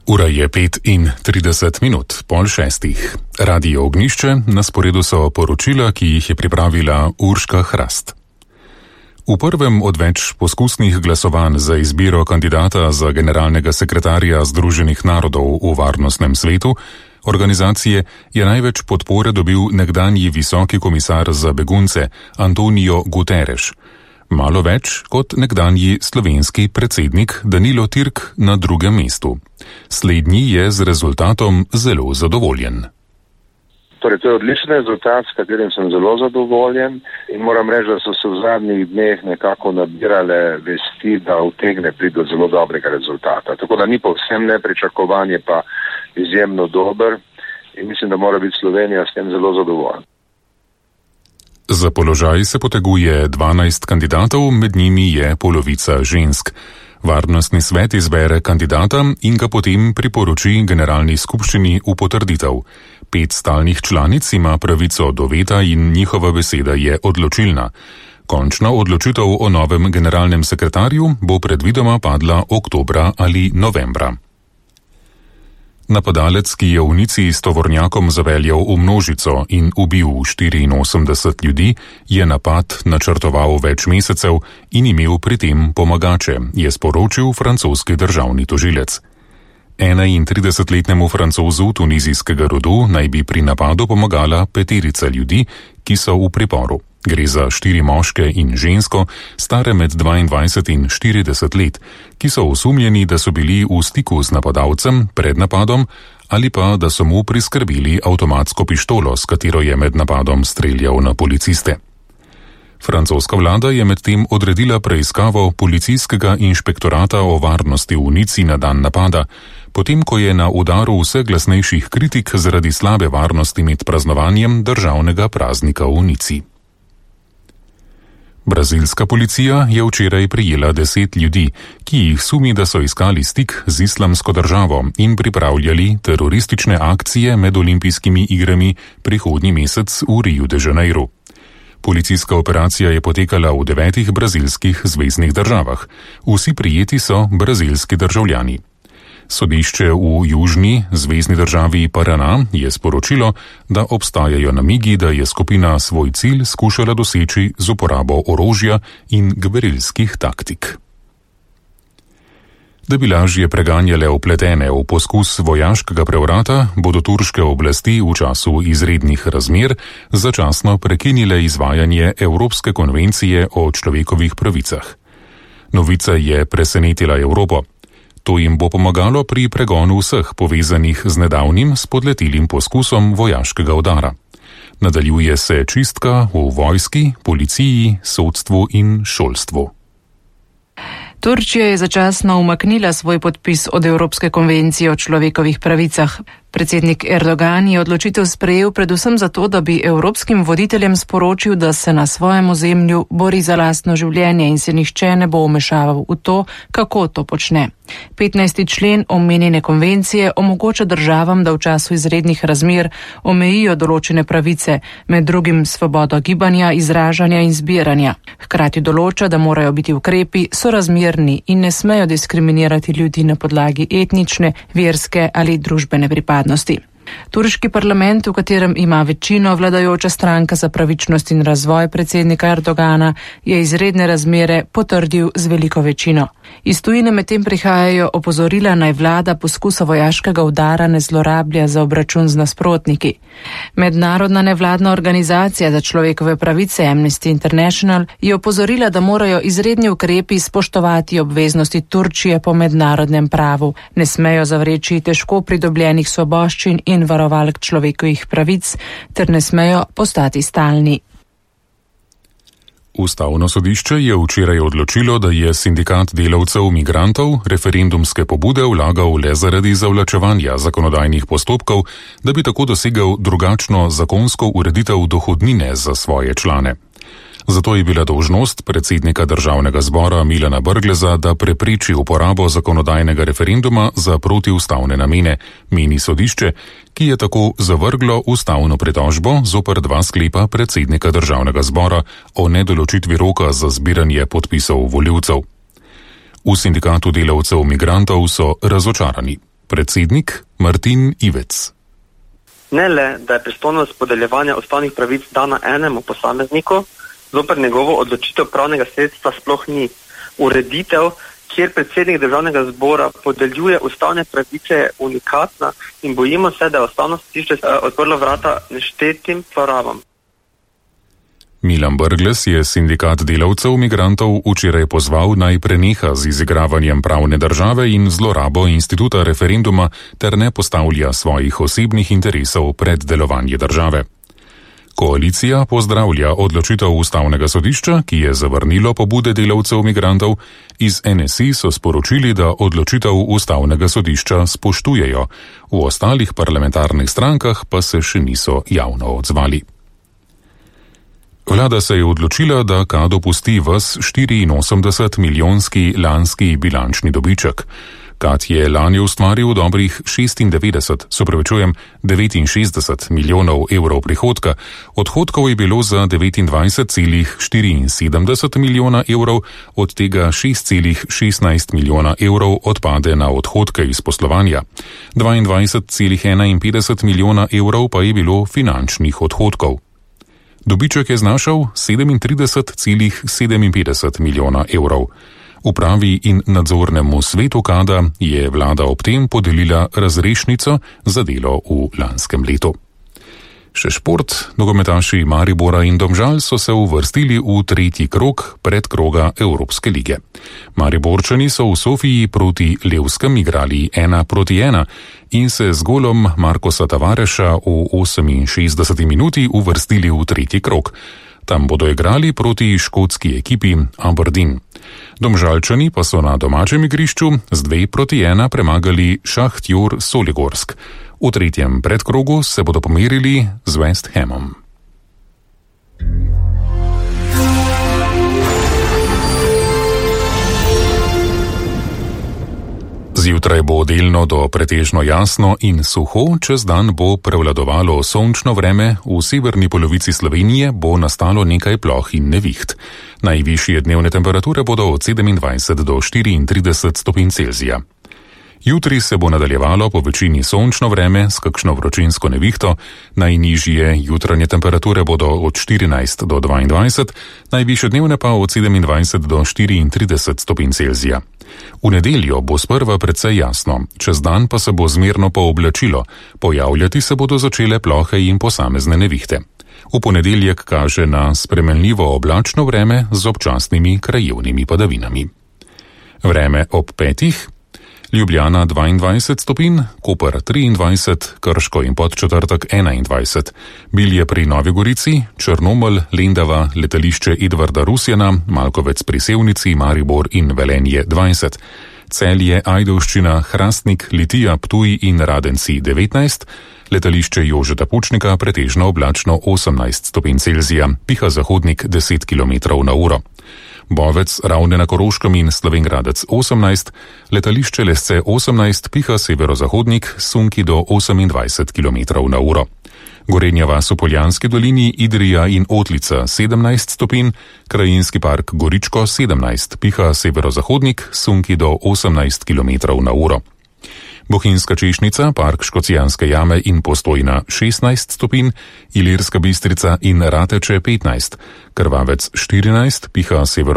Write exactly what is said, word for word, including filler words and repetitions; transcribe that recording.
Ura je pet in trideset minut, pol šestih. Radio Ognjišče, na sporedu so poročila, ki jih je pripravila Urška Hrast. V prvem od več poskusnih glasovanj za izbiro kandidata za generalnega sekretarja Združenih narodov v varnostnem svetu organizacije je največ podpore dobil nekdanji visoki komisar za begunce Antonio Guterres. Malo več kot nekdanji slovenski predsednik Danilo Türk na drugem mestu. Slednji je z rezultatom zelo zadovoljen. Torej, to je odličen rezultat, s katerim sem zelo zadovoljen in moram reči, da so se v zadnjih dneh nekako nabirale vesti, da utegne priti do zelo dobrega rezultata. Tako da ni povsem nepričakovan, je pa izjemno dober in mislim, da mora biti Slovenija s tem zelo zadovoljna. Za položaj se poteguje dvanajst kandidatov, med njimi je polovica žensk. Varnostni svet izbere kandidata in ga potem priporoči generalni skupščini v potrditev. Pet stalnih članic ima pravico do veta in njihova beseda je odločilna. Končna odločitev o novem generalnem sekretarju bo predvidoma padla oktobra ali novembra. Napadalec, ki je v Nici s tovornjakom zaveljal v množico in ubil štiriinosemdeset ljudi, je napad načrtoval več mesecev in imel pri tem pomagače, je sporočil francoski državni tožilec. enaintridesetletnemu Francozu tunizijskega rodu naj bi pri napadu pomagala peterica ljudi, ki so v priporu. Gre za štiri moške in žensko, stare med dvaindvajset in štirideset let, ki so osumljeni, da so bili v stiku z napadalcem pred napadom ali pa da so mu priskrbeli avtomatsko pištolo, s katero je med napadom streljal na policiste. Francoska vlada je medtem odredila preiskavo policijskega inšpektorata o varnosti v Nici na dan napada, potem ko je na udaru vse glasnejših kritik zaradi slabe varnosti med praznovanjem državnega praznika v Nici. Brazilska policija je včeraj prijela deset ljudi, ki jih sumi, da so iskali stik z islamsko državo in pripravljali teroristične akcije med olimpijskimi igrami prihodnji mesec v Riu de Janeiro. Policijska operacija je potekala v devetih brazilskih zveznih državah. Vsi prijeti so brazilski državljani. Sodišče v južni zvezni državi Paraná je sporočilo, da obstajajo namigi, da je skupina svoj cilj skušala doseči z uporabo orožja in gverilskih taktik. Da bi lažje preganjale vpletene v poskus vojaškega prevrata, bodo turške oblasti v času izrednih razmer začasno prekinile izvajanje Evropske konvencije o človekovih pravicah. Novica je presenetila Evropo. To jim bo pomagalo pri pregonu vseh povezanih z nedavnim spodletilim poskusom vojaškega udara. Nadaljuje se čistka v vojski, policiji, sodstvu in šolstvu. Turčija je začasno umaknila svoj podpis od Evropske konvencije o človekovih pravicah. Predsednik Erdogan je odločitev sprejel predvsem zato, da bi evropskim voditeljem sporočil, da se na svojem ozemlju bori za lastno življenje in se nihče ne bo vmešaval v to, kako to počne. petnajsti člen omenjene konvencije omogoča državam, da v času izrednih razmer omejijo določene pravice, med drugim svobodo gibanja, izražanja in zbiranja. Hkrati določa, da morajo biti ukrepi sorazmerni in ne smejo diskriminirati ljudi na podlagi etnične, verske ali družbene pripadnosti. Turški parlament, v katerem ima večino vladajoča stranka za pravičnost in razvoj predsednika Erdogana, je izredne razmere potrdil z veliko večino. Iz tujine medtem prihajajo opozorila, naj vlada poskusa vojaškega udara ne zlorablja za obračun z nasprotniki. Mednarodna nevladna organizacija za človekove pravice Amnesty International je opozorila, da morajo izredni ukrepi spoštovati obveznosti Turčije po mednarodnem pravu, ne smejo zavreči težko pridobljenih svoboščin in varovalk človekovih pravic, ter ne smejo postati stalni. Ustavno sodišče je včeraj odločilo, da je sindikat delavcev migrantov referendumske pobude vlagal le zaradi zavlačevanja zakonodajnih postopkov, da bi tako dosegel drugačno zakonsko ureditev dohodnine za svoje člane. Zato je bila dolžnost predsednika državnega zbora Milana Brgleza, da prepreči uporabo zakonodajnega referenduma za protiustavne namene, meni sodišče, ki je tako zavrglo ustavno pritožbo zoper dva sklepa predsednika državnega zbora o nedoločitvi roka za zbiranje podpisov volivcev. V sindikatu delavcev migrantov so razočarani. Predsednik Martin Ivec. Ne le, da je pristojnost podeljevanja ustavnih pravic dana enemu posamezniku, zoper njegovo odločitev pravnega sredstva sploh ni. Ureditev, kjer predsednik državnega zbora podeljuje ustavne pravice, je unikatna in bojimo se, da je ustavno sodišče odprlo vrata neštetim zlorabam. Milan Brglez je sindikat delavcev migrantov včeraj pozval, naj preneha z izigravanjem pravne države in zlorabo instituta referenduma ter ne postavlja svojih osebnih interesov pred delovanje države. Koalicija pozdravlja odločitev ustavnega sodišča, ki je zavrnilo pobude delavcev migrantov. Iz N S I so sporočili, da odločitev ustavnega sodišča spoštujejo. V ostalih parlamentarnih strankah pa se še niso javno odzvali. Vlada se je odločila, da K A dopusti ves štiriinosemdeset milijonski lanski bilančni dobiček. K A D je lani ustvaril dobrih šestindevetdeset, se pravičujem, devetinšestdeset milijonov evrov prihodka, odhodkov je bilo za devetindvajset celih štiriinsedemdeset milijona evrov, od tega šest celih šestnajst milijona evrov odpade na odhodke iz poslovanja. dvaindvajset celih enainpetdeset milijona evrov pa je bilo finančnih odhodkov. Dobiček je znašal sedemintrideset celih sedeminpetdeset milijona evrov. Upravi in nadzornemu svetu K A D-a je vlada ob tem podelila razrešnico za delo v lanskem letu. Še šport, nogometaši Maribora in Domžal so se uvrstili v tretji krog predkroga Evropske lige. Mariborčani so v Sofiji proti Levskem igrali ena proti ena in se z golom Markosa Tavareša v oseminšestdeseti minuti uvrstili v tretji krog. Tam bodo igrali proti škotski ekipi Aberdeen. Domžalčani pa so na domačem igrišču z dve proti ena premagali Šahtjor Soligorsk. V tretjem predkrogu se bodo pomerili z West Hamom. Zjutraj bo delno do pretežno jasno in suho, čez dan bo prevladovalo sončno vreme, v severni polovici Slovenije bo nastalo nekaj ploh in neviht. Najvišje dnevne temperature bodo od sedemindvajset do štiriintrideset stopinj Celzija. Jutri se bo nadaljevalo po večini sončno vreme s kakšno vročinsko nevihto, najnižje jutranje temperature bodo od štirinajst do dvaindvajset, najvišje dnevne pa od sedemindvajset do štiriintrideset stopinj Celzija. V nedeljo bo sprva precej jasno, čez dan pa se bo zmerno pooblačilo, pojavljati se bodo začele plohe in posamezne nevihte. V ponedeljek kaže na spremenljivo oblačno vreme z občasnimi krajevnimi padavinami. Vreme ob petih. Ljubljana dvaindvajset stopinj, Koper triindvajset, Krško in Podčetrtek enaindvajset, Bilje pri Novi Gorici, Črnomelj, Lendava, letališče Edvarda Rusjana, Malkovec pri Sevnici, Maribor in Velenje dvajset, Celje, Ajdovščina, Hrastnik, Litija, Ptuj in Radenci devetnajst, letališče Jožeta Pučnika pretežno oblačno osemnajst stopinj Celzija, piha zahodnik deset kilometrov na uro. Bovec, Ravne na Koroškem in Slovenj Gradec osemnajst, letališče Lesce osemnajst, piha severozahodnik, sunki do osemindvajset kilometrov na uro. Gorenja vas v Poljanski dolini, Idrija in Otlica sedemnajst stopinj, krajinski park Goričko sedemnajst, piha severozahodnik, sunki do osemnajst kilometrov na uro. Bohinjska Češnica, park Škocjanske jame in Postojna šestnajst stopinj, Ilirska Bistrica in Rateče petnajst, Krvavec štirinajst, piha severo